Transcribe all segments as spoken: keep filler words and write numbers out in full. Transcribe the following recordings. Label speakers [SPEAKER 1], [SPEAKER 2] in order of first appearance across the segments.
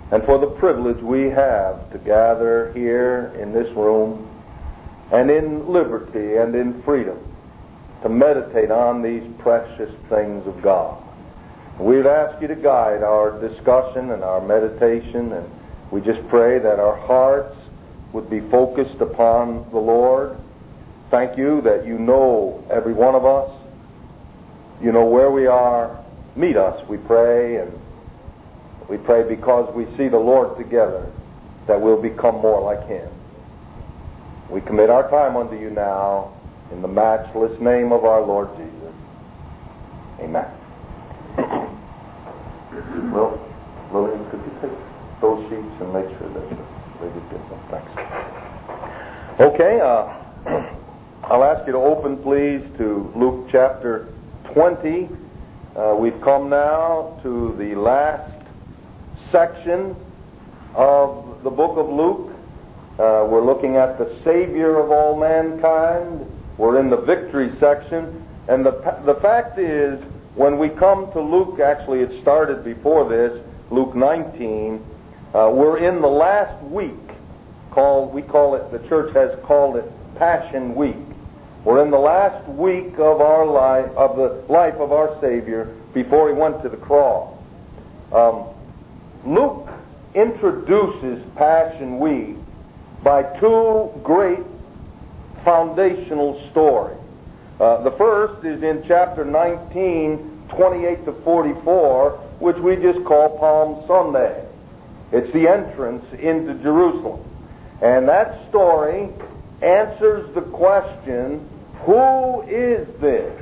[SPEAKER 1] and for the privilege we have to gather here in this room and in liberty and in freedom to meditate on these precious things of God. We'd ask you to guide our discussion and our meditation, and we just pray that our hearts would be focused upon the Lord. Thank you that you know every one of us. You know where we are. Meet us, we pray, and we pray because we see the Lord together that we'll become more like Him. We commit our time unto you now in the matchless name of our Lord Jesus. Amen. Well, Lillian, could you take those sheets and make sure that the lady gets them? Thanks. Okay, uh, I'll ask you to open, please, to Luke chapter twenty. Uh, we've come now to the last section of the book of Luke. Uh, we're looking at the Savior of all mankind. We're in the victory section. And the, the fact is, when we come to Luke, actually it started before this, Luke nineteen, uh, we're in the last week, called, we call it, the church has called it Passion Week. We're in the last week of our life, of the life of our Savior before He went to the cross. Um, Luke introduces Passion Week by two great foundational stories. Uh, the first is in chapter nineteen, twenty-eight to forty-four, which we just call Palm Sunday. It's the entrance into Jerusalem. And that story answers the question, who is this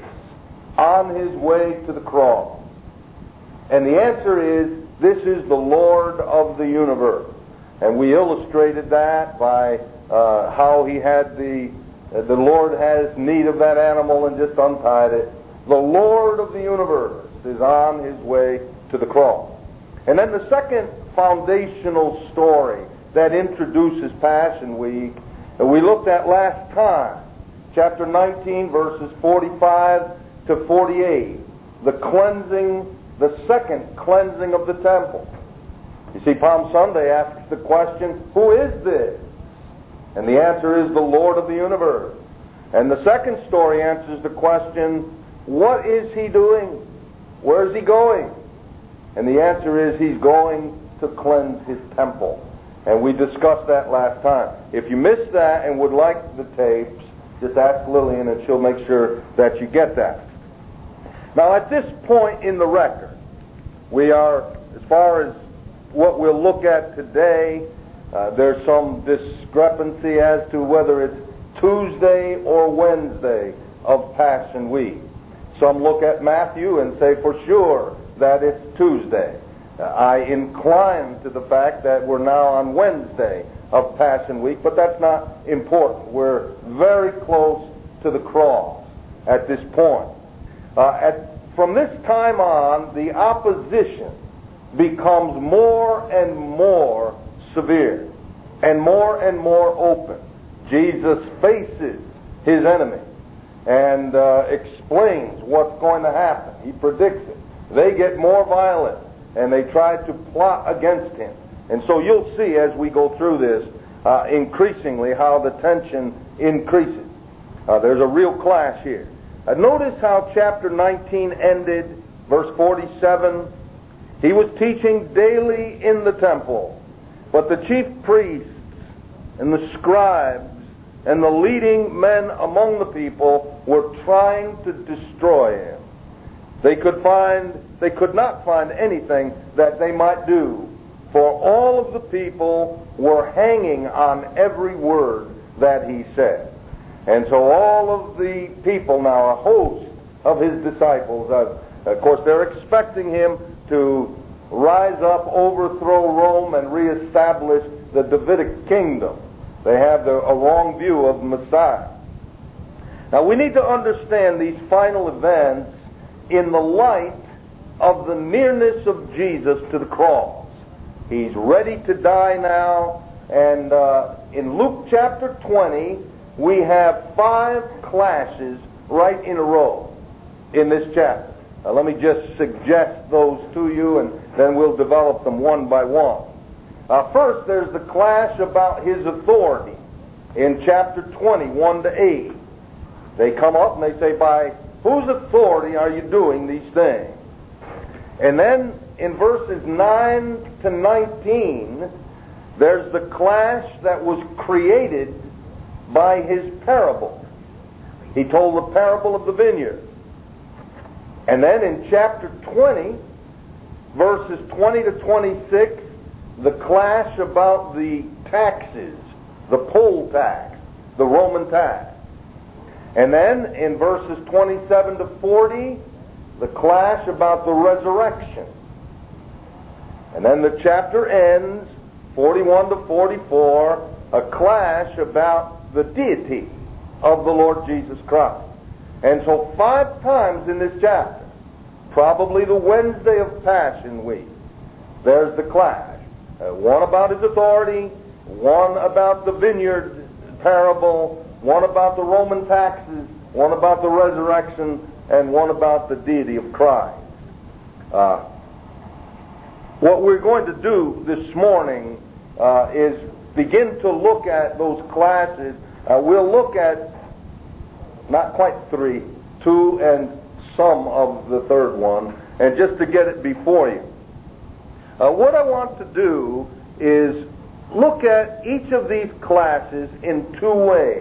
[SPEAKER 1] on His way to the cross? And the answer is, this is the Lord of the universe. And we illustrated that by uh, how He had the, uh, the Lord has need of that animal and just untied it. The Lord of the universe is on His way to the cross. And then the second foundational story that introduces Passion Week, and we looked at last time, chapter nineteen, verses forty-five to forty-eight, the cleansing, the second cleansing of the temple. You see, Palm Sunday asks the question, who is this? And the answer is the Lord of the universe. And the second story answers the question, what is He doing? Where is He going? And the answer is He's going to cleanse His temple. And we discussed that last time. If you missed that and would like the tapes, just ask Lillian and she'll make sure that you get that. Now at this point in the record, we are, as far as what we'll look at today, uh, there's some discrepancy as to whether it's Tuesday or Wednesday of Passion Week. Some look at Matthew and say for sure that it's Tuesday. Uh, I incline to the fact that we're now on Wednesday of Passion Week, but that's not important. We're very close to the cross at this point. Uh, at, from this time on, the opposition becomes more and more severe and more and more open. Jesus faces His enemy and uh, explains what's going to happen. He predicts it. They get more violent and they try to plot against Him. And so you'll see as we go through this uh, increasingly how the tension increases. Uh, there's a real clash here. Uh, notice how chapter nineteen ended, verse forty-seven. He was teaching daily in the temple, but the chief priests and the scribes and the leading men among the people were trying to destroy Him. They could find, they could not find anything that they might do, for all of the people were hanging on every word that He said. And so all of the people now, a host of His disciples, uh, of course they're expecting Him to rise up, overthrow Rome, and reestablish the Davidic kingdom. They have the, a wrong view of Messiah. Now we need to understand these final events in the light of the nearness of Jesus to the cross. He's ready to die now, and uh, in Luke chapter twenty, we have five clashes right in a row in this chapter. Now, let me just suggest those to you, and then we'll develop them one by one. Uh, first, there's the clash about his authority in chapter twenty, one to eight. They come up and they say, by whose authority are you doing these things? And then in verses nine to nineteen, there's the clash that was created by his parable. He told the parable of the vineyard. And then in chapter twenty, verses twenty to twenty-six, the clash about the taxes, the poll tax, the Roman tax. And then in verses twenty-seven to forty, the clash about the resurrection. And then the chapter ends, forty-one to forty-four, a clash about the deity of the Lord Jesus Christ. And so five times in this chapter, probably the Wednesday of Passion Week, there's the clash. Uh, one about his authority, one about the vineyard parable, one about the Roman taxes, one about the resurrection, and one about the deity of Christ. Uh, what we're going to do this morning uh, is begin to look at those classes. Uh, we'll look at not quite three, two and some of the third one, and just to get it before you. Uh, what I want to do is look at each of these classes in two ways.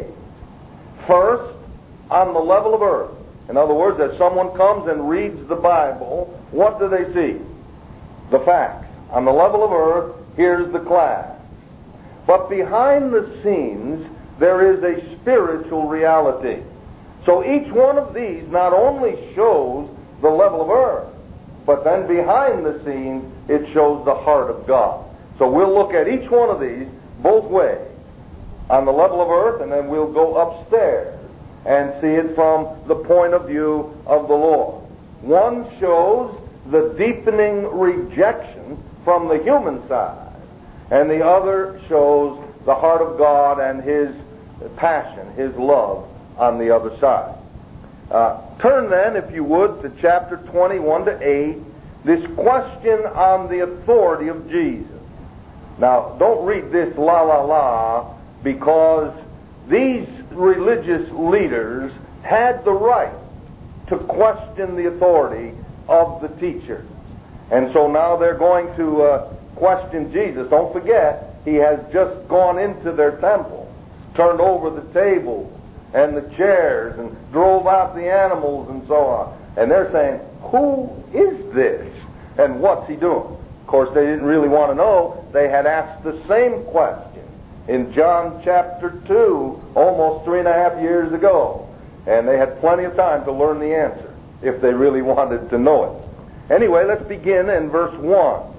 [SPEAKER 1] First, on the level of earth. In other words, as someone comes and reads the Bible, what do they see? The facts. On the level of earth, here's the class. But behind the scenes, there is a spiritual reality. So each one of these not only shows the level of earth, but then behind the scenes, it shows the heart of God. So we'll look at each one of these both ways. On the level of earth, and then we'll go upstairs and see it from the point of view of the Lord. One shows the deepening rejection from the human side, and the other shows the heart of God and His passion, His love on the other side. Uh, turn then, if you would, to chapter twenty-one to eight, this question on the authority of Jesus. Now, don't read this la la la, because these religious leaders had the right to question the authority of the teachers. And so now they're going to uh, question Jesus. Don't forget, He has just gone into their temple, turned over the tables and the chairs, and drove out the animals and so on. And they're saying, who is this? And what's He doing? Of course, they didn't really want to know. They had asked the same question in John chapter two, almost three and a half years ago. And they had plenty of time to learn the answer, if they really wanted to know it. Anyway, let's begin in verse one.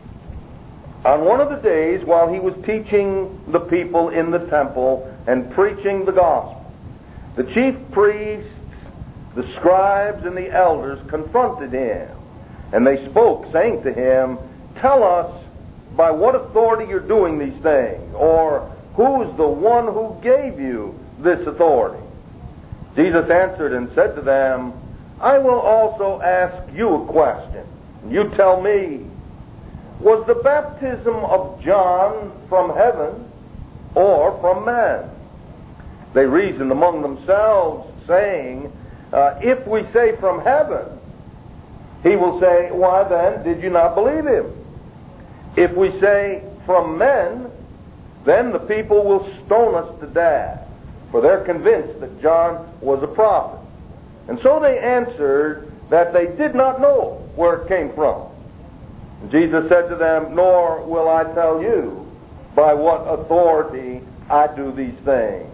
[SPEAKER 1] On one of the days, while He was teaching the people in the temple and preaching the gospel, the chief priests, the scribes, and the elders confronted Him. And they spoke, saying to Him, "Tell us by what authority you're doing these things, or who's the one who gave you this authority?" Jesus answered and said to them, "I will also ask you a question. You tell me, was the baptism of John from heaven or from man?" They reasoned among themselves, saying, uh, if we say from heaven, He will say, why then did you not believe Him? If we say from men, then the people will stone us to death, for they're convinced that John was a prophet. And so they answered that they did not know where it came from. And Jesus said to them, "Nor will I tell you by what authority I do these things."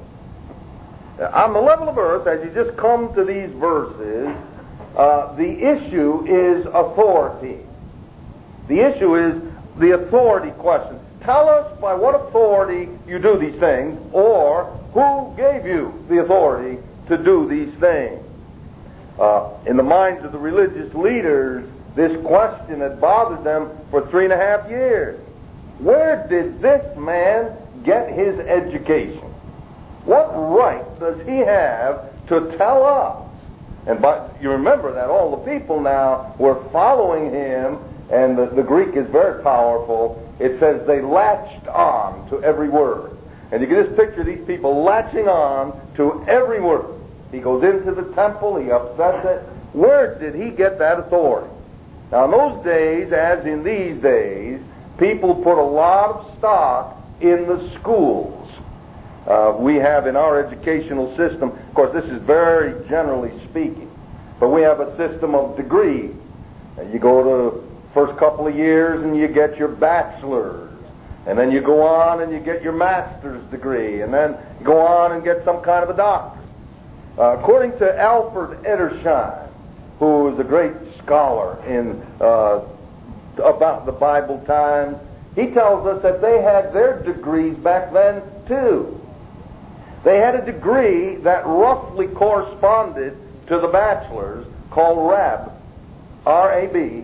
[SPEAKER 1] On the level of earth, as you just come to these verses, uh, the issue is authority. The issue is the authority question. Tell us by what authority you do these things, or who gave you the authority to do these things? Uh, in the minds of the religious leaders, this question had bothered them for three and a half years. Where did this man get his education? What right does he have to tell us? And by, you remember that all the people now were following him and the, the Greek is very powerful. It says they latched on to every word. And you can just picture these people latching on to every word. He goes into the temple, he upsets it. Where did he get that authority? Now, in those days, as in these days, people put a lot of stock in the schools. Uh, we have in our educational system, of course, this is very generally speaking, but we have a system of degrees. And you go to the first couple of years and you get your bachelor's, and then you go on and you get your master's degree, and then you go on and get some kind of a doctorate. Uh, according to Alfred Edersheim, who is a great scholar in uh, about the Bible times, he tells us that they had their degrees back then too. They had a degree that roughly corresponded to the bachelor's, called Rab, R A B.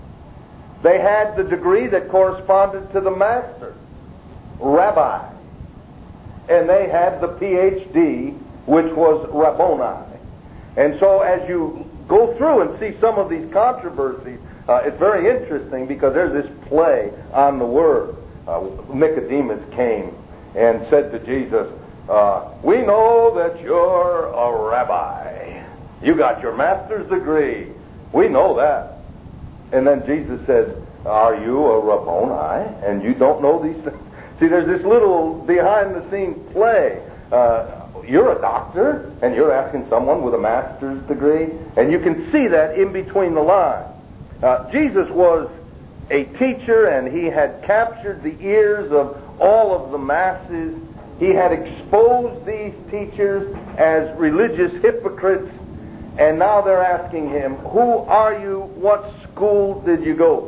[SPEAKER 1] They had the degree that corresponded to the master's, Rabbi. And they had the P H D, which was Rabboni. And so as you go through and see some of these controversies, uh, it's very interesting because there's this play on the word. Uh, Nicodemus came and said to Jesus, uh, we know that you're a rabbi. You got your master's degree. We know that. And then Jesus said, are you a Rabboni? And you don't know these things? See, there's this little behind-the-scenes play. Uh, you're a doctor, and you're asking someone with a master's degree, and you can see that in between the lines. Uh, Jesus was a teacher, and he had captured the ears of all of the masses. He had exposed these teachers as religious hypocrites, and now they're asking him, who are you? What school did you go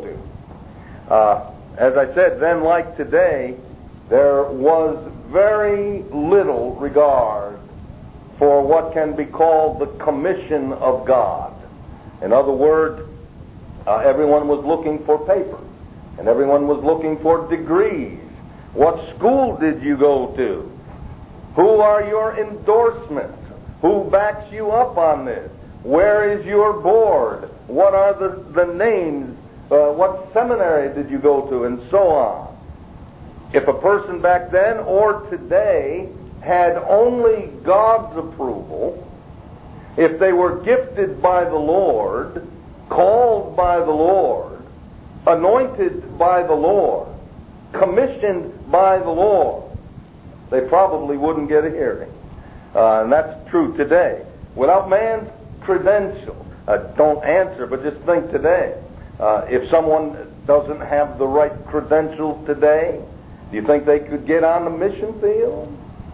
[SPEAKER 1] to? Uh, as I said, then like today, there was very little regard for what can be called the commission of God. In other words, uh, everyone was looking for papers, and everyone was looking for degrees. What school did you go to? Who are your endorsements? Who backs you up on this? Where is your board? What are the, the names? Uh, what seminary did you go to? And so on. If a person back then or today had only God's approval, if they were gifted by the Lord, called by the Lord, anointed by the Lord, commissioned by the Lord, they probably wouldn't get a hearing. Uh, and that's true today. Without man's credential, uh, don't answer, but just think today. Uh, if someone doesn't have the right credentials today, do you think they could get on the mission field?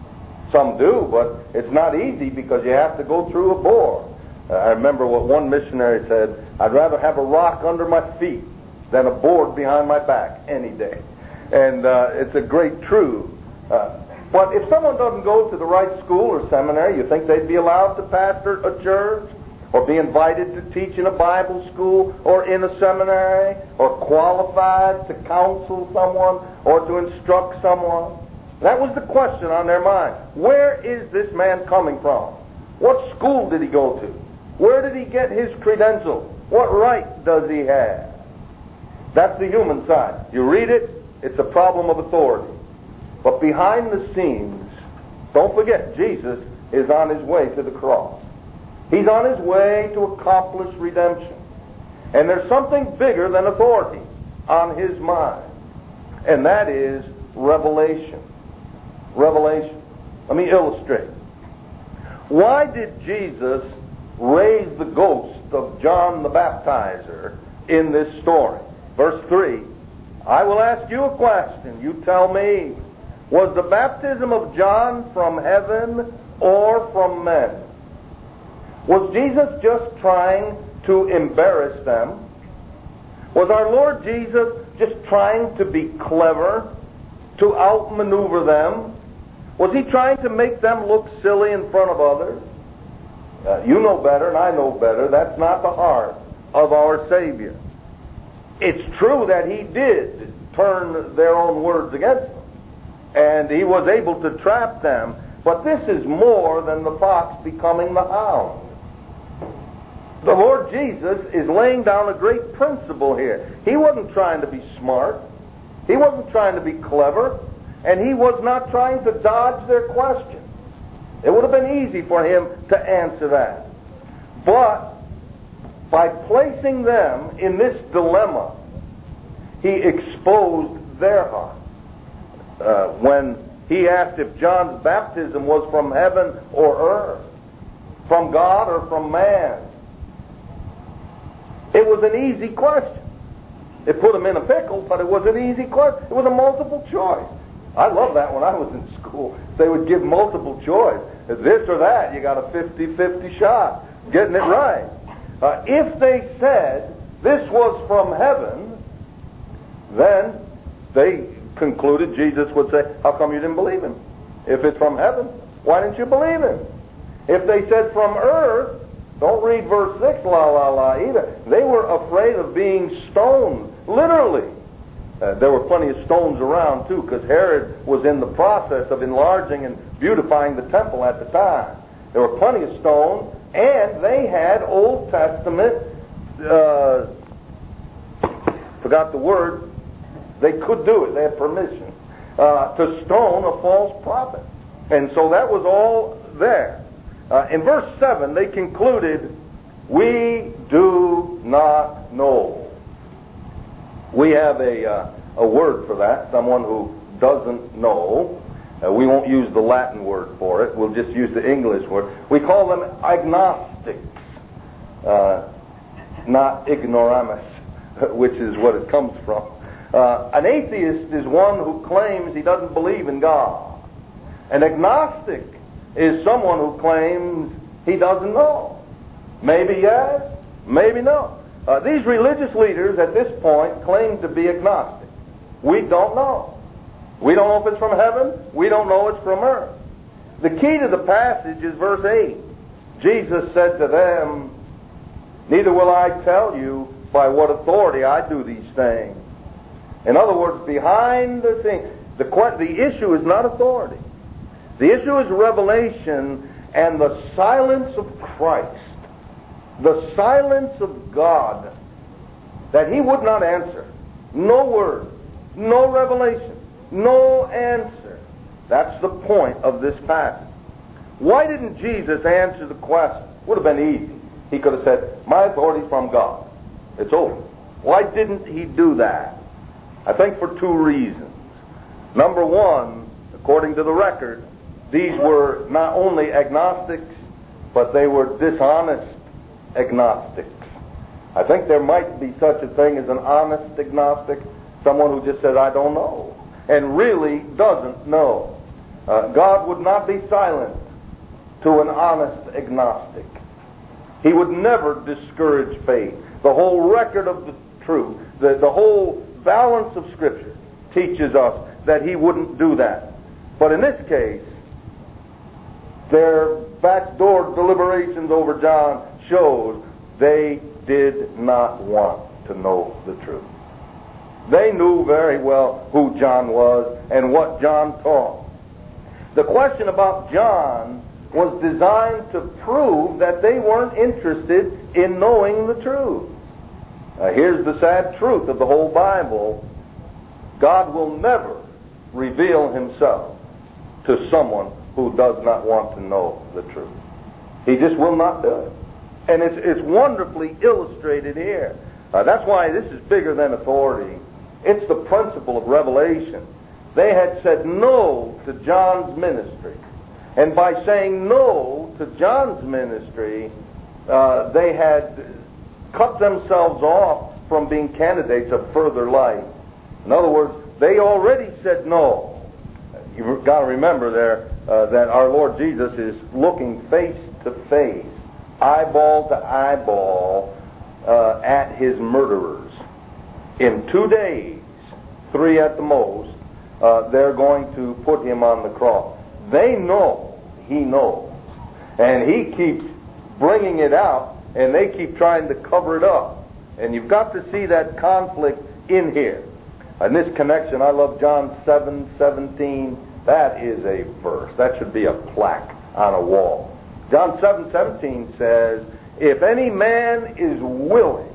[SPEAKER 1] Some do, but it's not easy because you have to go through a board. Uh, I remember what one missionary said, I'd rather have a rock under my feet than a board behind my back any day. And uh, it's a great truth. Uh, but if someone doesn't go to the right school or seminary, you think they'd be allowed to pastor a church? Or be invited to teach in a Bible school or in a seminary, or qualified to counsel someone or to instruct someone? That was the question on their mind. Where is this man coming from? What school did he go to? Where did he get his credentials? What right does he have? That's the human side. You read it, it's a problem of authority. But behind the scenes, don't forget, Jesus is on his way to the cross. He's on his way to accomplish redemption. And there's something bigger than authority on his mind. And that is revelation. Revelation. Let me illustrate. Why did Jesus raise the ghost of John the Baptizer in this story? Verse three, I will ask you a question. You tell me, was the baptism of John from heaven or from men? Was Jesus just trying to embarrass them? Was our Lord Jesus just trying to be clever, to outmaneuver them? Was he trying to make them look silly in front of others? Uh, you know better and I know better. That's not the heart of our Savior. It's true that he did turn their own words against them, and he was able to trap them, but this is more than the fox becoming the hound. The Lord Jesus is laying down a great principle here. He wasn't trying to be smart. He wasn't trying to be clever. And he was not trying to dodge their question. It would have been easy for him to answer that. But by placing them in this dilemma, he exposed their heart. Uh, when he asked if John's baptism was from heaven or earth, from God or from man, it was an easy question. It put him in a pickle, but it was an easy question. It was a multiple choice. I love that when I was in school. They would give multiple choice. This or that, you got a fifty-fifty shot getting it right. Uh, if they said this was from heaven, then they concluded Jesus would say, how come you didn't believe him? If it's from heaven, why didn't you believe him? If they said from earth, don't read verse six, la la la either. They were afraid of being stoned, literally. Uh, there were plenty of stones around too, because Herod was in the process of enlarging and beautifying the temple at the time. There were plenty of stones, and they had Old Testament, uh, forgot the word, they could do it, they had permission, uh, to stone a false prophet. And so that was all there. Uh, in verse seven, they concluded, we do not know. We have a, uh, a word for that, someone who doesn't know. Uh, we won't use the Latin word for it. We'll just use the English word. We call them agnostics, uh, not ignoramus, which is what it comes from. Uh, an atheist is one who claims he doesn't believe in God. An agnostic is someone who claims he doesn't know. Maybe yes, maybe no. Uh, these religious leaders at this point claim to be agnostic. We don't know. We don't know if it's from heaven. We don't know it's from earth. The key to the passage is verse eight. Jesus said to them, neither will I tell you by what authority I do these things. In other words, behind the thing, the, the issue is not authority. The issue is revelation and the silence of Christ. The silence of God, that he would not answer. No word, no revelation, no answer. That's the point of this passage. Why didn't Jesus answer the question? Would have been easy. He could have said, my authority is from God. It's over. Why didn't he do that? I think for two reasons. Number one, according to the record, these were not only agnostics, but they were dishonest agnostics. I think there might be such a thing as an honest agnostic, someone who just says, I don't know, and really doesn't know. Uh, God would not be silent to an honest agnostic. He would never discourage faith. The whole record of the truth, the, the whole balance of Scripture teaches us that he wouldn't do that. But in this case, their backdoor deliberations over John shows they did not want to know the truth. They knew very well who John was and what John taught. The question about John was designed to prove that they weren't interested in knowing the truth. Uh, here's the sad truth of the whole Bible. God will never reveal himself to someone who does not want to know the truth. He just will not do it. And it's, it's wonderfully illustrated here. Uh, that's why this is bigger than authority. It's the principle of revelation. They had said no to John's ministry. And by saying no to John's ministry, uh, they had cut themselves off from being candidates of further life. In other words, they already said no. You've got to remember there uh, that our Lord Jesus is looking face to face, eyeball to eyeball, uh, at his murderers. In two days, three at the most, uh, they're going to put him on the cross. They know he knows. And he keeps bringing it out, and they keep trying to cover it up. And you've got to see that conflict in here. In this connection, I love John seven seventeen. That is a verse. That should be a plaque on a wall. John seven seventeen says, if any man is willing,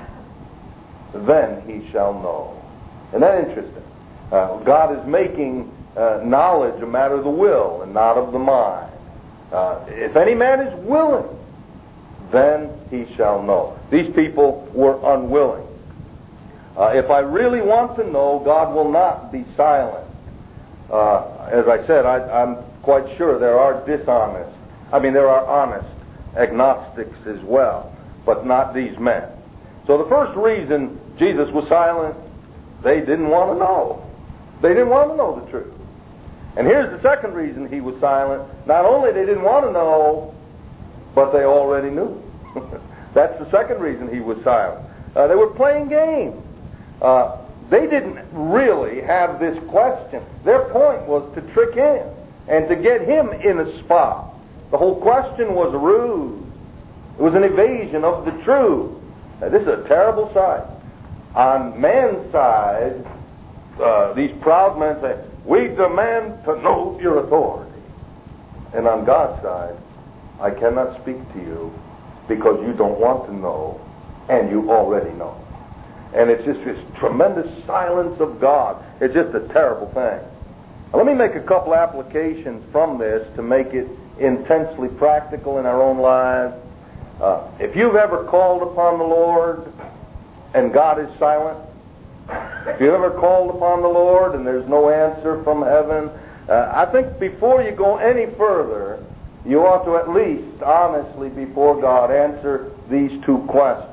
[SPEAKER 1] then he shall know. Isn't that interesting? Uh, God is making uh, knowledge a matter of the will and not of the mind. Uh, if any man is willing, then he shall know. These people were unwilling. Uh, if I really want to know, God will not be silent. Uh, as I said, I, I'm quite sure there are dishonest, I mean there are honest agnostics as well, but not these men. So the first reason Jesus was silent, they didn't want to know. They didn't want to know the truth. And here's the second reason he was silent. Not only they didn't want to know, but they already knew. That's the second reason he was silent. Uh, they were playing games. Uh, they didn't really have this question. Their point was to trick him and to get him in a spot. The whole question was a ruse. It was an evasion of the truth. Now, this is a terrible sight. On man's side, uh, these proud men say, we demand to know your authority. And on God's side, I cannot speak to you because you don't want to know, and you already know. And it's just this tremendous silence of God. It's just a terrible thing. Now, let me make a couple applications from this to make it intensely practical in our own lives. Uh, if you've ever called upon the Lord and God is silent, if you've ever called upon the Lord and there's no answer from heaven, uh, I think before you go any further, you ought to at least honestly before God answer these two questions.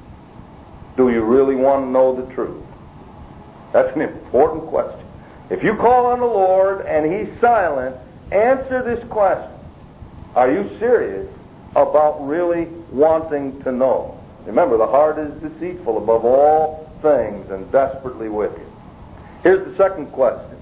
[SPEAKER 1] Do you really want to know the truth? That's an important question. If you call on the Lord and He's silent, answer this question. Are you serious about really wanting to know? Remember, the heart is deceitful above all things and desperately wicked. Here's the second question.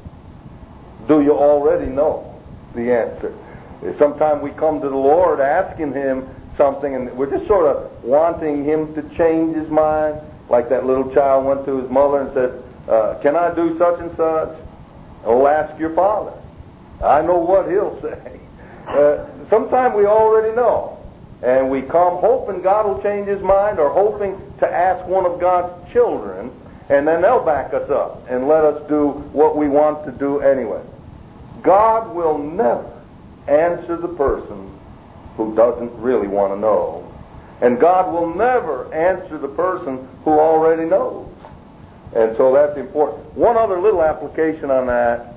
[SPEAKER 1] Do you already know the answer? Sometimes we come to the Lord asking Him something and we're just sort of wanting Him to change His mind, like that little child went to his mother and said, uh, can I do such and such? Oh, ask your father. I know what he'll say. Uh, sometimes we already know, and we come hoping God will change His mind or hoping to ask one of God's children, and then they'll back us up and let us do what we want to do anyway. God will never answer the person who doesn't really want to know. And God will never answer the person who already knows. And so that's important. One other little application on that.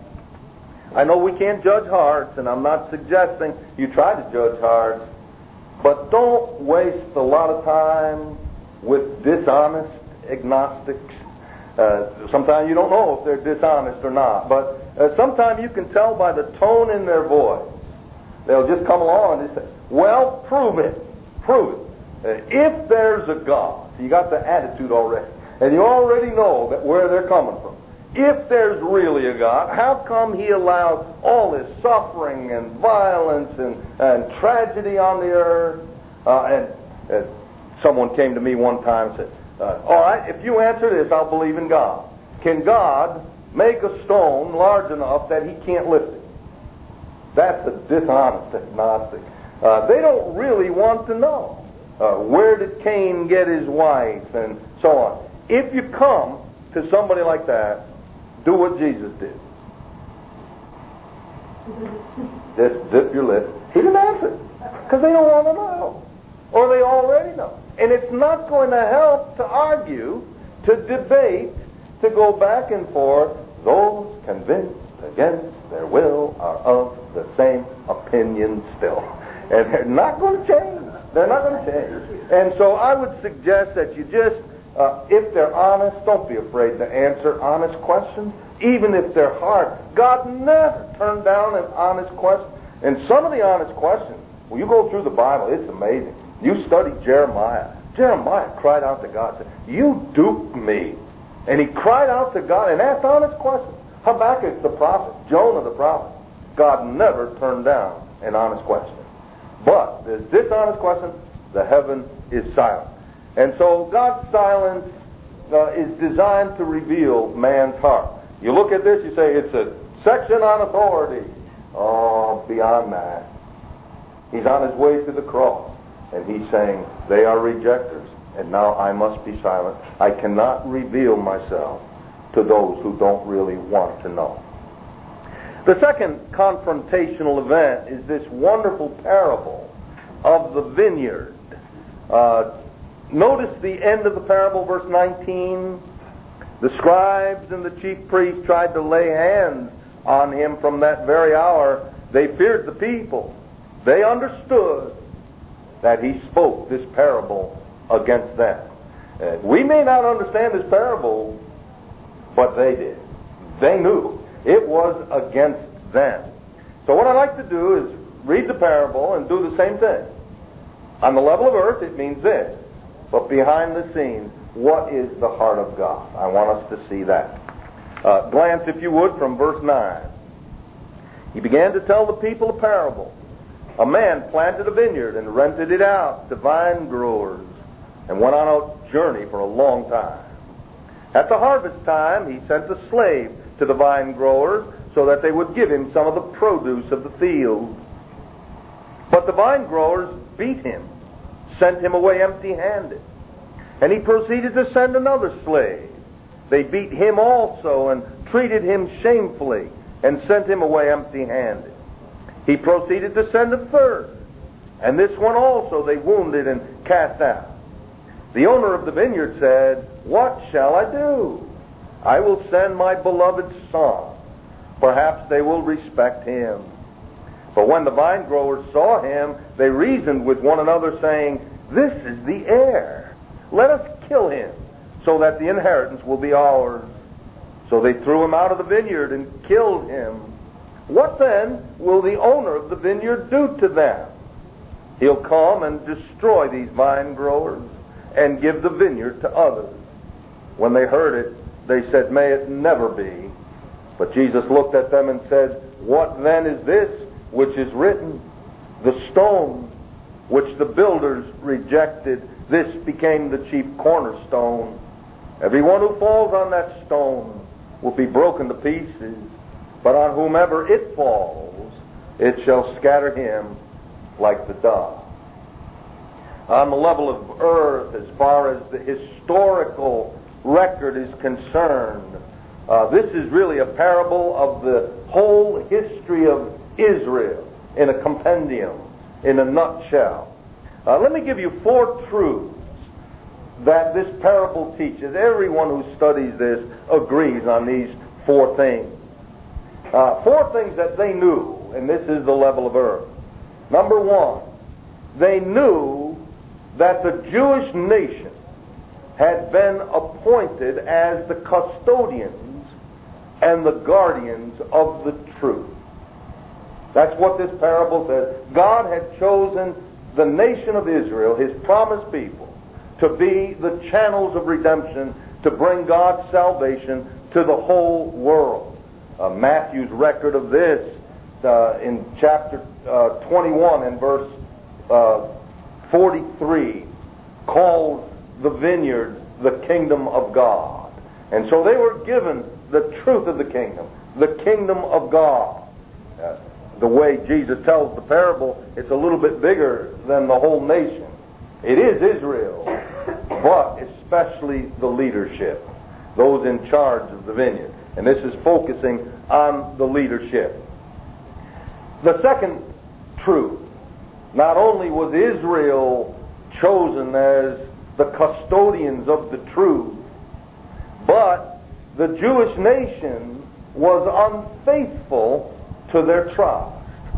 [SPEAKER 1] I know we can't judge hearts, and I'm not suggesting you try to judge hearts, but don't waste a lot of time with dishonest agnostics. Uh, sometimes you don't know if they're dishonest or not, but uh, sometimes you can tell by the tone in their voice. They'll just come along and just say, well, prove it. Prove it. Uh, if there's a God, you got the attitude already, and you already know that where they're coming from. If there's really a God, how come He allows all this suffering and violence and, and tragedy on the earth? Uh, and uh, someone came to me one time and said, uh, all right, if you answer this, I'll believe in God. Can God make a stone large enough that He can't lift it? That's a dishonest agnostic. Uh, they don't really want to know. Uh, where did Cain get his wife, and so on. If you come to somebody like that, do what Jesus did. Just zip your lip. He didn't answer because they don't want to know, or they already know. And it's not going to help to argue, to debate, to go back and forth. Those convinced against their will are of the same opinion still, and they're not going to change. They're not going to change. And so I would suggest that you just, uh, if they're honest, don't be afraid to answer honest questions, even if they're hard. God never turned down an honest question. And some of the honest questions, when you go through the Bible, it's amazing. You study Jeremiah. Jeremiah cried out to God, said, you duped me. And he cried out to God and asked honest questions. Habakkuk the prophet, Jonah the prophet. God never turned down an honest question. But there's dishonest question, the heaven is silent. And so God's silence uh, is designed to reveal man's heart. You look at this, you say it's a section on authority. Oh, beyond that. He's on his way to the cross. And he's saying, they are rejectors, and now I must be silent. I cannot reveal myself to those who don't really want to know. The second confrontational event is this wonderful parable of the vineyard. Uh, notice the end of the parable, verse nineteen. The scribes and the chief priests tried to lay hands on him from that very hour. They feared the people. They understood that he spoke this parable against them. Uh, we may not understand this parable, but they did. They knew it was against them. So what I like to do is read the parable and do the same thing. On the level of earth, it means this. But behind the scenes, what is the heart of God? I want us to see that. Uh, glance, if you would, from verse nine. He began to tell the people a parable. A man planted a vineyard and rented it out to vine growers and went on a journey for a long time. At the harvest time, he sent a slave to the vine growers so that they would give him some of the produce of the field. But the vine growers beat him, sent him away empty-handed. And he proceeded to send another slave. They beat him also and treated him shamefully and sent him away empty-handed. He proceeded to send a third. And this one also they wounded and cast out. The owner of the vineyard said, "What shall I do? I will send my beloved son. Perhaps they will respect him." But when the vine growers saw him, they reasoned with one another, saying, "This is the heir. Let us kill him, so that the inheritance will be ours." So they threw him out of the vineyard and killed him. What then will the owner of the vineyard do to them? He'll come and destroy these vine growers and give the vineyard to others. When they heard it, they said, "May it never be." But Jesus looked at them and said, "What then is this which is written? The stone which the builders rejected, this became the chief cornerstone. Everyone who falls on that stone will be broken to pieces, but on whomever it falls, it shall scatter him like the dust." On the level of earth, as far as the historical record is concerned, uh, this is really a parable of the whole history of Israel in a compendium, in a nutshell. Uh, let me give you four truths that this parable teaches. Everyone who studies this agrees on these four things. Uh, four things that they knew, and this is the level of earth. Number one, they knew that the Jewish nation had been appointed as the custodians and the guardians of the truth. That's what this parable says. God had chosen the nation of Israel, his promised people, to be the channels of redemption, to bring God's salvation to the whole world. Uh, Matthew's record of this uh, in chapter uh, twenty-one and verse uh, forty-three calls the vineyard the kingdom of God. And so they were given the truth of the kingdom, the kingdom of God. Uh, the way Jesus tells the parable, it's a little bit bigger than the whole nation. It is Israel, but especially the leadership, those in charge of the vineyard. And this is focusing on the leadership. The second truth, not only was Israel chosen as the custodians of the truth, but the Jewish nation was unfaithful to their trust.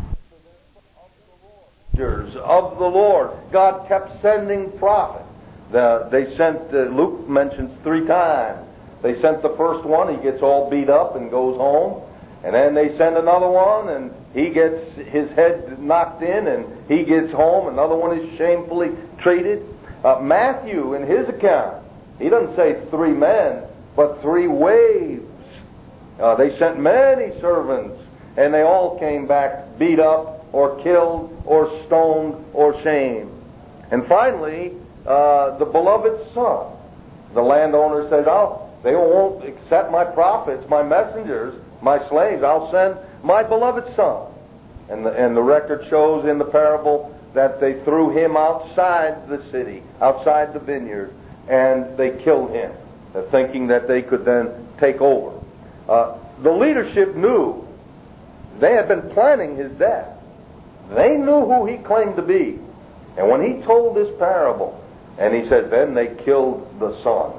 [SPEAKER 1] Of the Lord, God kept sending prophets. The, they sent, uh, Luke mentions three times. They sent the first one, he gets all beat up and goes home. And then they send another one, and he gets his head knocked in, and he gets home. Another one is shamefully treated. Uh, Matthew, in his account, he doesn't say three men, but three waves. Uh, they sent many servants, and they all came back beat up, or killed, or stoned, or shamed. And finally, uh, the beloved son. The landowner said, "Oh, they won't accept my prophets, my messengers, my slaves. I'll send my beloved son." And the, and the record shows in the parable that they threw him outside the city, outside the vineyard, and they killed him, uh, thinking that they could then take over. Uh, the leadership knew. They had been planning his death. They knew who he claimed to be. And when he told this parable, and he said, then they killed the son,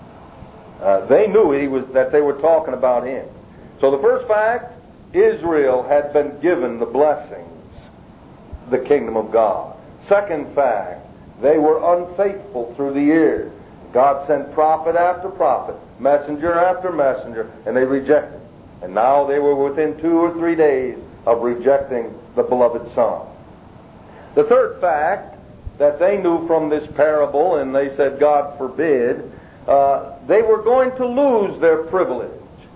[SPEAKER 1] uh, they knew he was that they were talking about him. So the first fact, Israel had been given the blessings, the kingdom of God. Second fact, they were unfaithful through the years. God sent prophet after prophet, messenger after messenger, and they rejected. And now they were within two or three days of rejecting the beloved Son. The third fact that they knew from this parable, and they said, God forbid, uh, they were going to lose their privilege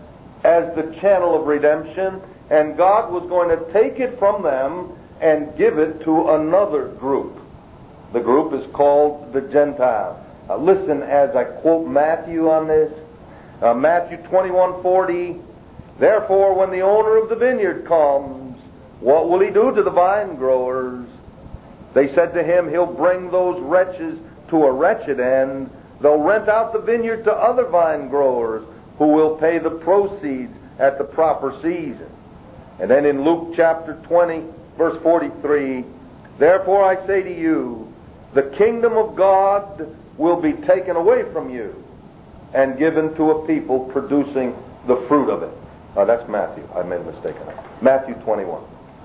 [SPEAKER 1] as the channel of redemption, and God was going to take it from them and give it to another group. The group is called the Gentiles. Uh, listen as I quote Matthew on this. Uh, Matthew twenty-one forty. Therefore, when the owner of the vineyard comes, what will he do to the vine growers? They said to him, he'll bring those wretches to a wretched end. They'll rent out the vineyard to other vine growers who will pay the proceeds at the proper season. And then in Luke chapter twenty, verse forty-three, therefore I say to you, the kingdom of God will be taken away from you and given to a people producing the fruit of it. Uh, that's Matthew. I made a mistake on that. Matthew twenty-one.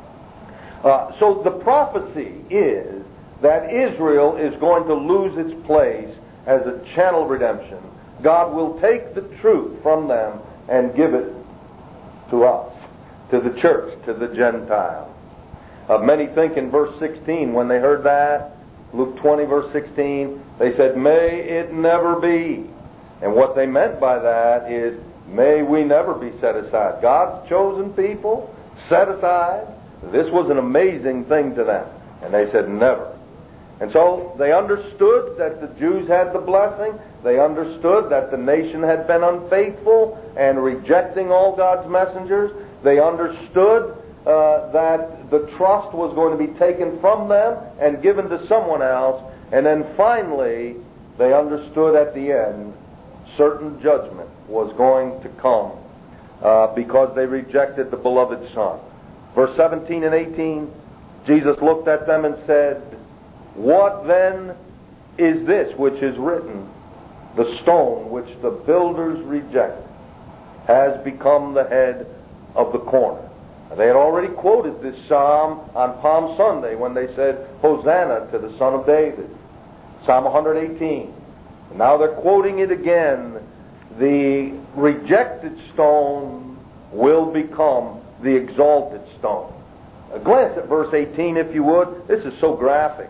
[SPEAKER 1] Uh, so the prophecy is that Israel is going to lose its place as a channel of redemption. God will take the truth from them and give it to us, to the church, to the Gentiles. Uh, many think in verse sixteen, when they heard that, Luke twenty, verse sixteen, they said, may it never be. And what they meant by that is, may we never be set aside. God's chosen people, set aside. This was an amazing thing to them. And they said, never. And so they understood that the Jews had the blessing. They understood that the nation had been unfaithful and rejecting all God's messengers. They understood uh, that the trust was going to be taken from them and given to someone else. And then finally, they understood at the end, certain judgment was going to come uh, because they rejected the beloved Son. Verse seventeen and eighteen, Jesus looked at them and said, what then is this which is written? The stone which the builders rejected has become the head of the corner. They had already quoted this psalm on Palm Sunday when they said, Hosanna to the Son of David. Psalm one eighteen. And now they're quoting it again. The rejected stone will become the exalted stone. A glance at verse eighteen, if you would. This is so graphic.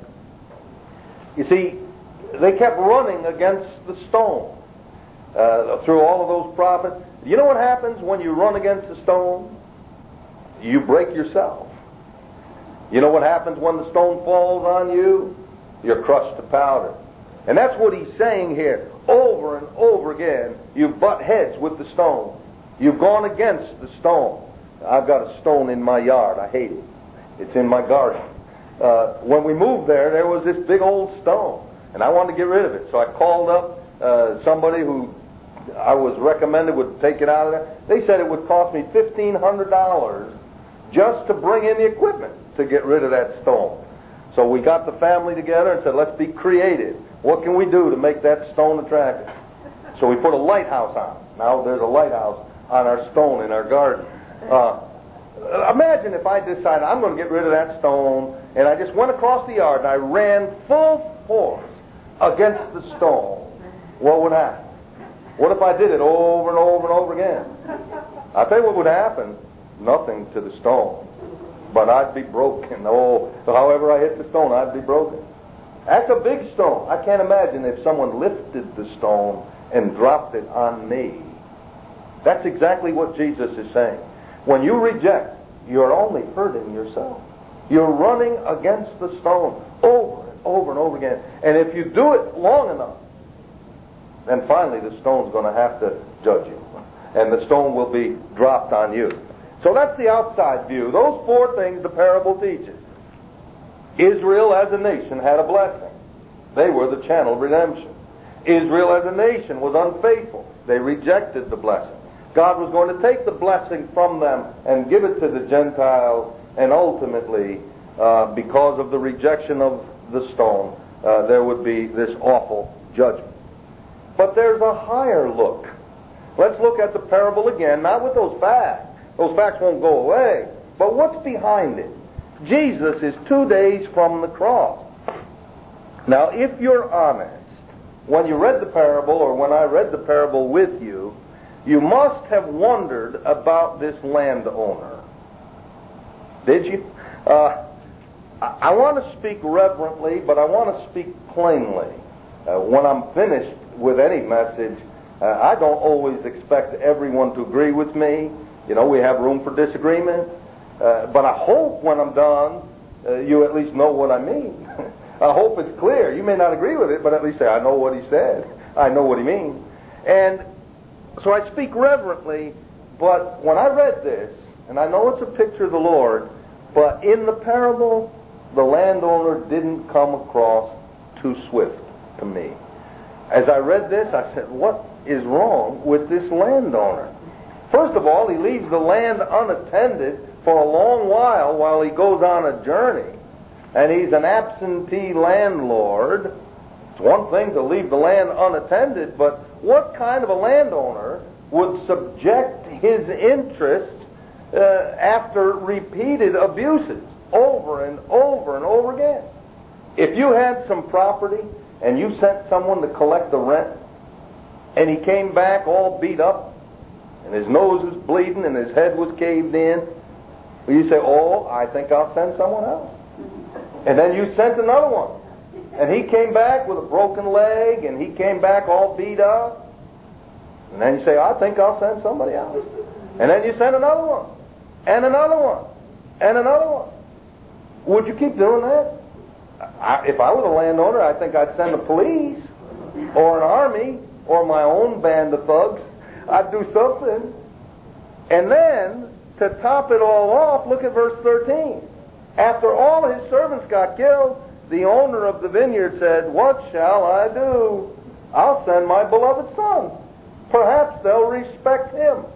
[SPEAKER 1] You see, they kept running against the stone uh, through all of those prophets. You know what happens when you run against the stone? You break yourself. You know what happens when the stone falls on you? You're crushed to powder. And that's what he's saying here. Over and over again, you butt heads with the stone. You've gone against the stone. I've got a stone in my yard. I hate it. It's in my garden. Uh, when we moved there, there was this big old stone, and I wanted to get rid of it. So I called up uh, somebody who I was recommended would take it out of there. They said it would cost me fifteen hundred dollars just to bring in the equipment to get rid of that stone. So we got the family together and said, let's be creative. What can we do to make that stone attractive? So we put a lighthouse on it. Now there's a lighthouse on our stone in our garden. Uh, imagine if I decided I'm going to get rid of that stone, and I just went across the yard and I ran full force against the stone. What would happen? What if I did it over and over and over again? I'll tell you what would happen. Nothing to the stone. But I'd be broken. Oh, so however I hit the stone, I'd be broken. That's a big stone. I can't imagine if someone lifted the stone and dropped it on me. That's exactly what Jesus is saying. When you reject, you're only hurting yourself. You're running against the stone over and over and over again. And if you do it long enough, then finally the stone's going to have to judge you. And the stone will be dropped on you. So that's the outside view. Those four things the parable teaches. Israel as a nation had a blessing. They were the channel of redemption. Israel as a nation was unfaithful. They rejected the blessing. God was going to take the blessing from them and give it to the Gentiles, and ultimately, uh, because of the rejection of the stone, uh, there would be this awful judgment. But there's a higher look. Let's look at the parable again, not with those facts. Those facts won't go away. But what's behind it? Jesus is two days from the cross. Now, if you're honest, when you read the parable, or when I read the parable with you, you must have wondered about this landowner. Did you? Uh, I want to speak reverently, but I want to speak plainly. Uh, when I'm finished with any message, uh, I don't always expect everyone to agree with me. You know, we have room for disagreement. Uh, but I hope when I'm done, uh, you at least know what I mean. I hope it's clear. You may not agree with it, but at least say, I know what he said. I know what he means. And so I speak reverently, but when I read this, and I know it's a picture of the Lord, but in the parable, the landowner didn't come across too swift to me. As I read this, I said, what is wrong with this landowner? First of all, he leaves the land unattended for a long while while he goes on a journey. And he's an absentee landlord. It's one thing to leave the land unattended, but what kind of a landowner would subject his interest uh, after repeated abuses over and over and over again? If you had some property and you sent someone to collect the rent, and he came back all beat up, and his nose was bleeding and his head was caved in, well, you say, oh, I think I'll send someone else. And then you sent another one. And he came back with a broken leg, and he came back all beat up. And then you say, I think I'll send somebody else. And then you send another one, and another one, and another one. Would you keep doing that? I, if I was a landowner, I think I'd send the police, or an army, or my own band of thugs. I'd do something. And then, to top it all off, look at verse thirteen. After all his servants got killed, the owner of the vineyard said, what shall I do? I'll send my beloved son. Perhaps they'll respect him.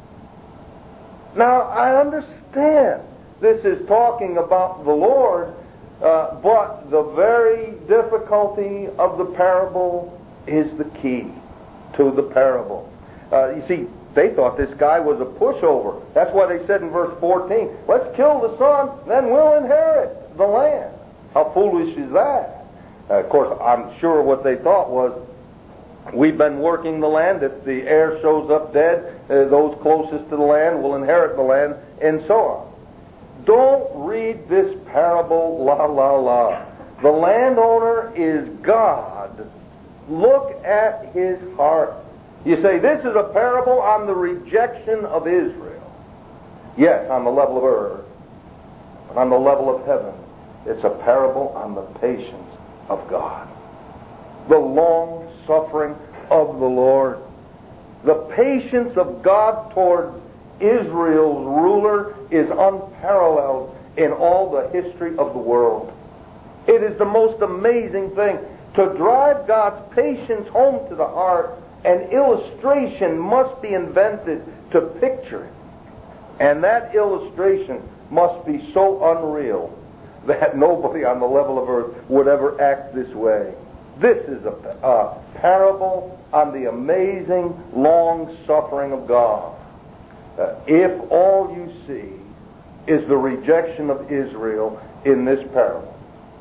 [SPEAKER 1] Now, I understand this is talking about the Lord, uh, but the very difficulty of the parable is the key to the parable. Uh, you see, they thought this guy was a pushover. That's why they said in verse fourteen, let's kill the son, then we'll inherit the land. How foolish is that? Uh, of course, I'm sure what they thought was, we've been working the land. If the heir shows up dead, uh, those closest to the land will inherit the land, and so on. Don't read this parable la la la. The landowner is God. Look at his heart. You say, this is a parable on the rejection of Israel. Yes, on the level of earth. But on the level of heaven, it's a parable on the patience of God. The long suffering of the Lord. The patience of God towards Israel's ruler is unparalleled in all the history of the world. It is the most amazing thing. To drive God's patience home to the heart, an illustration must be invented to picture it. And that illustration must be so unreal that nobody on the level of earth would ever act this way. This is a, a parable on the amazing long suffering of God. Uh, if all you see is the rejection of Israel in this parable,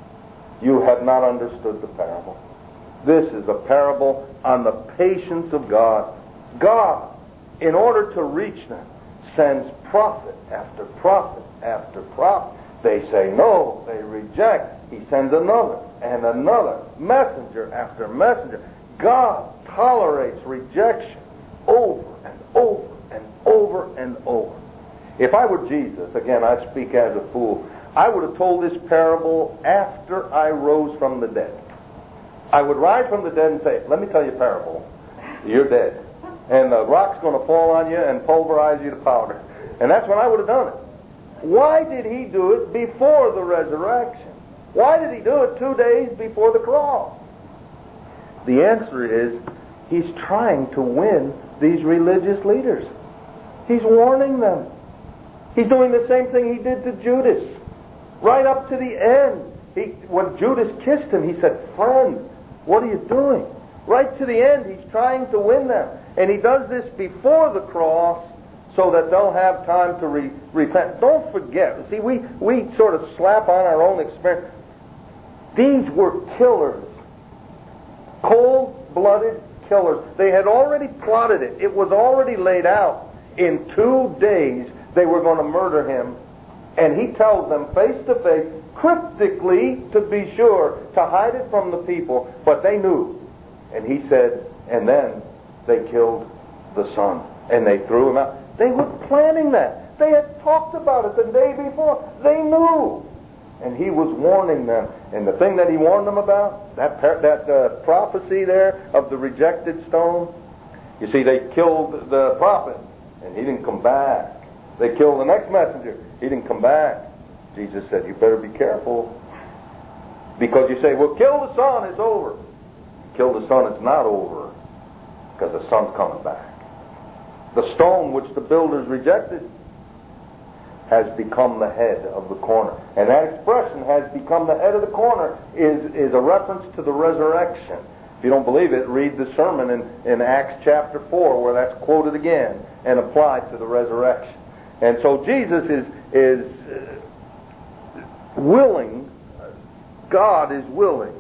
[SPEAKER 1] you have not understood the parable. This is a parable on the patience of God. God, in order to reach them, sends prophet after prophet after prophet. They say no, they reject. He sends another and another, messenger after messenger. God tolerates rejection over and over and over and over. If I were Jesus, again, I speak as a fool, I would have told this parable after I rose from the dead. I would rise from the dead and say, let me tell you a parable. You're dead. And the rock's going to fall on you and pulverize you to powder. And that's when I would have done it. Why did he do it before the resurrection? Why did he do it two days before the cross? The answer is, he's trying to win these religious leaders. He's warning them. He's doing the same thing he did to Judas. Right up to the end. He, when Judas kissed him, he said, "Friend, what are you doing?" Right to the end, he's trying to win them. And he does this before the cross so that they'll have time to re- repent. Don't forget, see, we, we sort of slap on our own experience. These were killers. Cold-blooded killers. They had already plotted it. It was already laid out. In two days, they were going to murder him. And he tells them face to face, cryptically to be sure, to hide it from the people, but they knew. And he said, and then they killed the son, and they threw him out. They were planning that. They had talked about it the day before. They knew. And he was warning them. And the thing that he warned them about, that par- that uh, prophecy there of the rejected stone, you see, they killed the prophet, and he didn't come back. They killed the next messenger. He didn't come back. Jesus said, you better be careful. Because you say, well, kill the son, it's over. Kill the son, it's not over. Because the son's coming back. The stone which the builders rejected has become the head of the corner. And that expression, has become the head of the corner, is, is a reference to the resurrection. If you don't believe it, read the sermon in, in Acts chapter four, where that's quoted again and applied to the resurrection. And so Jesus is, is willing, God is willing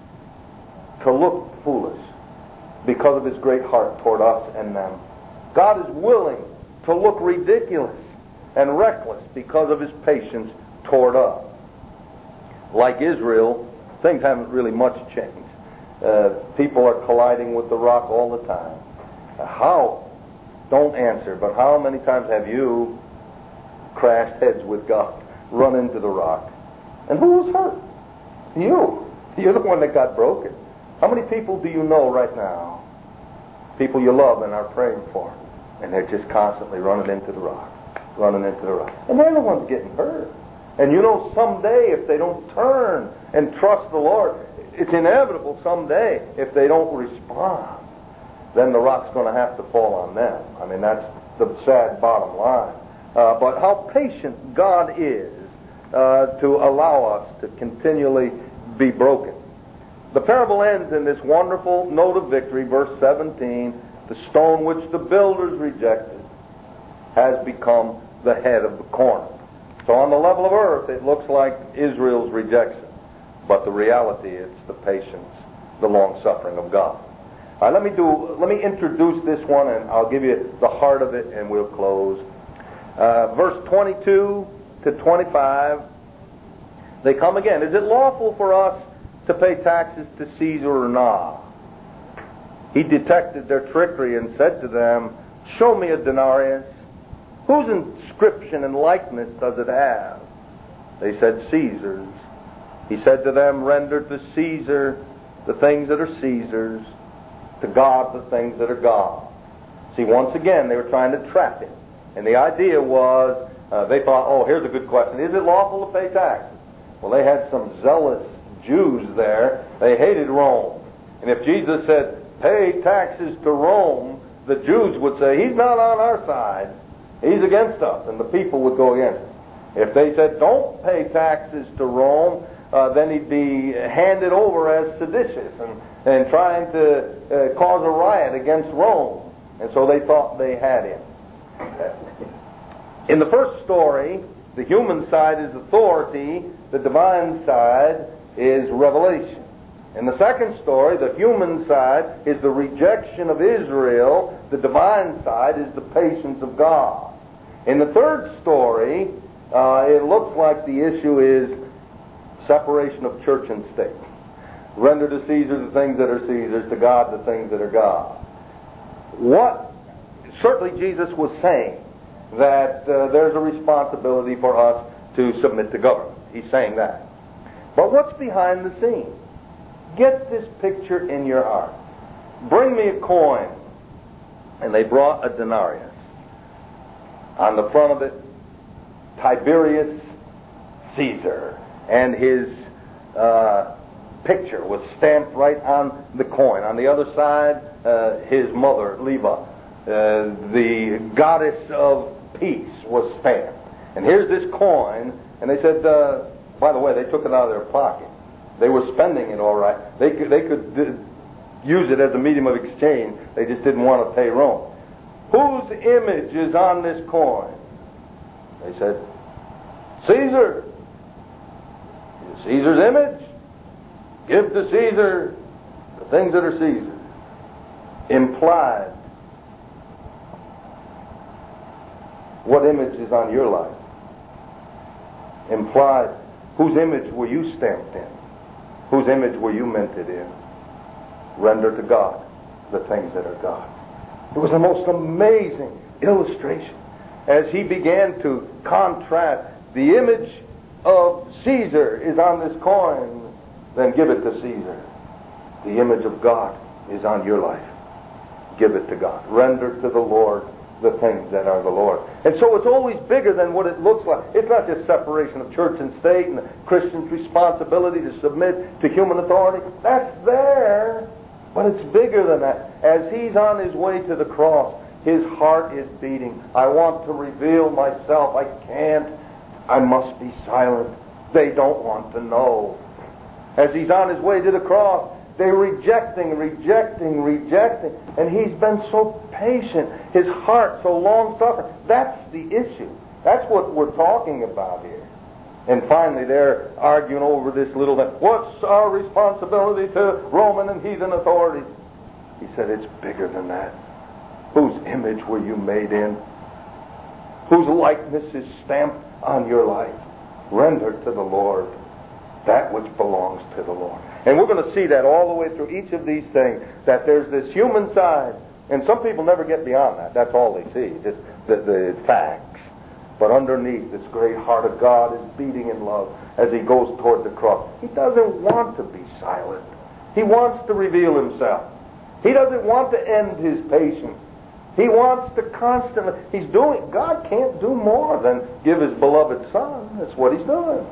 [SPEAKER 1] to look foolish because of his great heart toward us and them. God is willing to look ridiculous and reckless because of his patience toward us. Like Israel, things haven't really much changed. Uh, people are colliding with the rock all the time. How? Don't answer, but how many times have you crashed heads with God, run into the rock? And who was hurt? You. You're the one that got broken. How many people do you know right now? People you love and are praying for. And they're just constantly running into the rock. Running into the rock. And they're the ones getting hurt. And you know someday if they don't turn and trust the Lord, it's inevitable someday if they don't respond, then the rock's going to have to fall on them. I mean, that's the sad bottom line. Uh, but how patient God is uh, to allow us to continually be broken. The parable ends in this wonderful note of victory, verse seventeen. The stone which the builders rejected has become the head of the corner. So on the level of earth, it looks like Israel's rejection. But the reality is the patience, the long-suffering of God. All right, let me do. Let me introduce this one, and I'll give you the heart of it, and we'll close. Uh, verse twenty-two to twenty-five, they come again. Is it lawful for us to pay taxes to Caesar or not? He detected their trickery and said to them, show me a denarius. Whose inscription and likeness does it have? They said, Caesar's. He said to them, render to Caesar the things that are Caesar's, to God the things that are God's. See, once again, they were trying to trap him. And the idea was, uh, they thought, oh, here's a good question. Is it lawful to pay taxes? Well, they had some zealous Jews there. They hated Rome. And if Jesus said, pay taxes to Rome, the Jews would say, he's not on our side. He's against us. And the people would go against him. If they said, don't pay taxes to Rome, uh, then he'd be handed over as seditious and, and trying to uh, cause a riot against Rome. And so they thought they had him. In the first story, the human side is authority, the divine side is revelation. In the second story, the human side is the rejection of Israel, the divine side is the patience of God. In the third story, uh, it looks like the issue is separation of church and state. Render to Caesar the things that are Caesar's, to God the things that are God's. What certainly Jesus was saying that uh, there's a responsibility for us to submit to government. He's saying that. But what's behind the scenes? Get this picture in your heart. Bring me a coin. And they brought a denarius. On the front of it, Tiberius Caesar and his uh, picture was stamped right on the coin. On the other side, uh, his mother, Leva, uh, the goddess of peace, was stamped. And here's this coin, and they said, uh, by the way, they took it out of their pocket. They were spending it all right. They could, they could d- use it as a medium of exchange. They just didn't want to pay Rome. Whose image is on this coin? They said, Caesar. Caesar's image. Give to Caesar the things that are Caesar's. Implied. What image is on your life? Implied. Whose image were you stamped in? Whose image were you minted in? Render to God the things that are God. It was the most amazing illustration as he began to contrast. The image of Caesar is on this coin, then give it to Caesar. The image of God is on your life. Give it to God. Render to the Lord the things that are the Lord. And so it's always bigger than what it looks like. It's not just separation of church and state and the Christian's responsibility to submit to human authority. That's there, but it's bigger than that. As he's on his way to the cross, his heart is beating. I want to reveal myself. I can't. I must be silent. They don't want to know. As he's on his way to the cross, they're rejecting, rejecting, rejecting. And he's been so patient. His heart so long-suffering. That's the issue. That's what we're talking about here. And finally, they're arguing over this little thing. What's our responsibility to Roman and heathen authorities? He said, it's bigger than that. Whose image were you made in? Whose likeness is stamped on your life? Render to the Lord that which belongs to the Lord. And we're going to see that all the way through each of these things, that there's this human side, and some people never get beyond that. That's all they see, just the, the facts. But underneath, this great heart of God is beating in love as he goes toward the cross. He doesn't want to be silent. He wants to reveal himself. He doesn't want to end his patience. He wants to constantly, he's doing, God can't do more than give his beloved Son. That's what he's doing.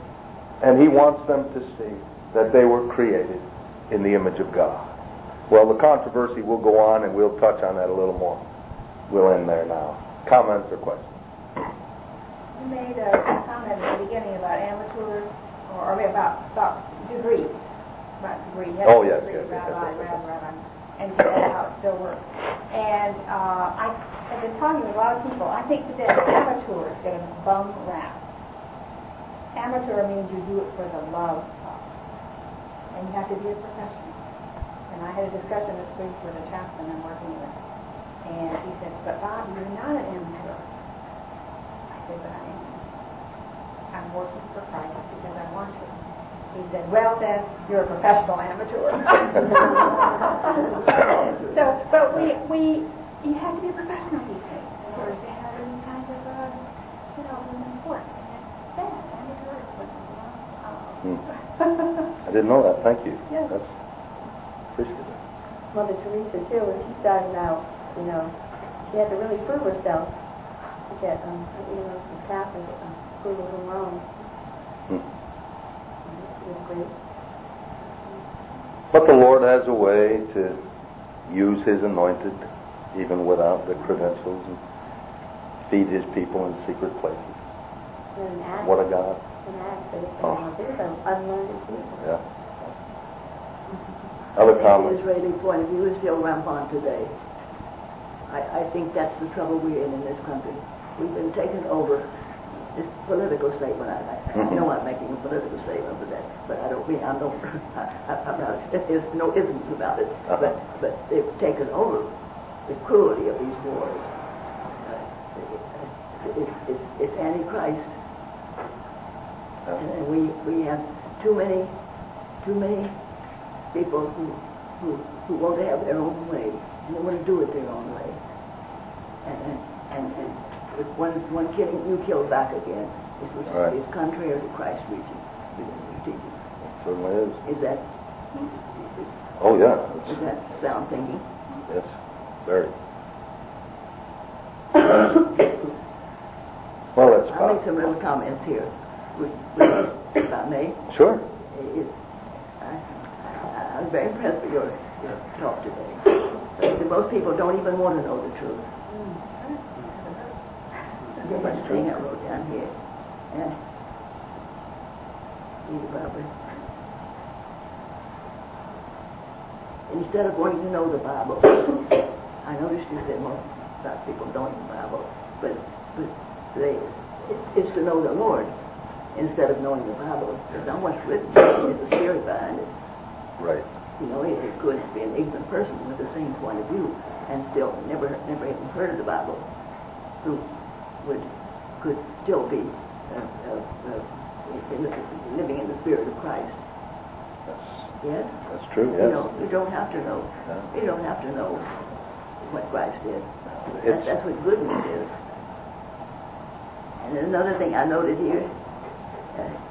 [SPEAKER 1] And he wants them to see that they were created in the image of God. Well, the controversy will go on, and we'll touch on that a little more. We'll end there now. Comments or questions?
[SPEAKER 2] You made a comment at the beginning about amateurs, or, or about, about degree. About degree. You
[SPEAKER 1] Oh, yes,
[SPEAKER 2] degree,
[SPEAKER 1] yes, yes,
[SPEAKER 2] rabbi,
[SPEAKER 1] yes, yes, yes.
[SPEAKER 2] rabbi, rabbi, and that's how it still works. And uh, I, I've been talking to a lot of people. I think today amateurs get a bum rap. Amateur means you do it for the love of, and you have to be a professional. And I had a discussion this week with a chaplain I'm working with, and he said, "But Bob, you're not an amateur." I said, "But I am. I'm working for Christ because I want to." He said, "Well, then you're a professional amateur." So, but we we you have to be a professional these days in order to have any kind of uh, you know support.
[SPEAKER 1] Hmm. I didn't know that. Thank you.
[SPEAKER 2] Yes.
[SPEAKER 1] That's appreciative.
[SPEAKER 3] Mother Teresa, too, when she started out, you know, she had to really prove herself to get, um, you know, some Catholic um, approval in Rome.
[SPEAKER 1] Hmm.
[SPEAKER 3] She was great.
[SPEAKER 1] But the Lord has a way to use his anointed even without the credentials and feed his people in secret places.
[SPEAKER 3] And an
[SPEAKER 1] What a God.
[SPEAKER 3] An act that
[SPEAKER 1] Oh.
[SPEAKER 3] these are unlearned people.
[SPEAKER 1] Yeah. Other
[SPEAKER 4] The
[SPEAKER 1] comments?
[SPEAKER 4] Israeli point of view is still rampant today. I, I think that's the trouble we're in in this country. We've been taken over. This political statement, I, I,
[SPEAKER 1] Mm-hmm.
[SPEAKER 4] I know I'm making a political statement for that, but I don't mean, I don't, I, I'm not, there's no isms about it,
[SPEAKER 1] Uh-huh.
[SPEAKER 4] but, but they've taken over the cruelty of these wars. Uh, it, it, it, it's anti-Christ. And, and we, we have too many, too many people who, who, who want to have their own way, and they want to do it their own way. And, and, and, and if one, one killing, you kill back again. This is,
[SPEAKER 1] Right.
[SPEAKER 4] is contrary to Christ's teaching. teaching.
[SPEAKER 1] It certainly is.
[SPEAKER 4] Is that,
[SPEAKER 1] Oh, yeah.
[SPEAKER 4] is
[SPEAKER 1] It's,
[SPEAKER 4] that sound thinking?
[SPEAKER 1] yes, very. Well, that's
[SPEAKER 4] I'll make
[SPEAKER 1] about.
[SPEAKER 4] some little comments here, with, with, if I may.
[SPEAKER 1] Sure.
[SPEAKER 4] it, I, I, I was very impressed with your, your talk today. But most people don't even want to know the truth. There's one thing I wrote down here. Yeah. Read it, Barbara. Instead of wanting to know the Bible, I noticed you said most a lot of people don't know the Bible, but, but they, it, it's to know the Lord instead of knowing the Bible. There's not much written. There's a spirit behind it.
[SPEAKER 1] Right.
[SPEAKER 4] You know, it, it could be an ignorant person with the same point of view and still never never even heard of the Bible, who would could still be uh, uh, uh, in the, living in the Spirit of Christ.
[SPEAKER 1] That's,
[SPEAKER 4] Yes?
[SPEAKER 1] that's true,
[SPEAKER 4] You
[SPEAKER 1] yes.
[SPEAKER 4] know, you don't have to know.
[SPEAKER 1] No.
[SPEAKER 4] You don't have to know what Christ did.
[SPEAKER 1] It's-
[SPEAKER 4] That's, that's what goodness is. And then another thing I noted here, uh,